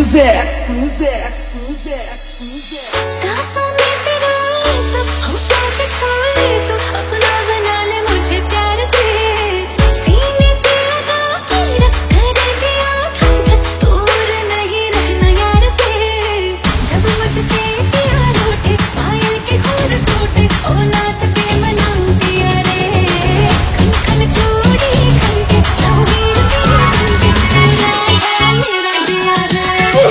सांसों में तेरा तो होठों के छोड़े तो अपना बना ले मुझे प्यार से सीने से लगा के रख कर जिया ठंड दूर नहीं रहना यार से जब मुझसे प्यार उठे पायल के घोर टूटे ओ नाच के मनाऊं पिया रे खन खन चूड़ी खन के लाऊंगी खन के तेरा है मेरा जिया रे।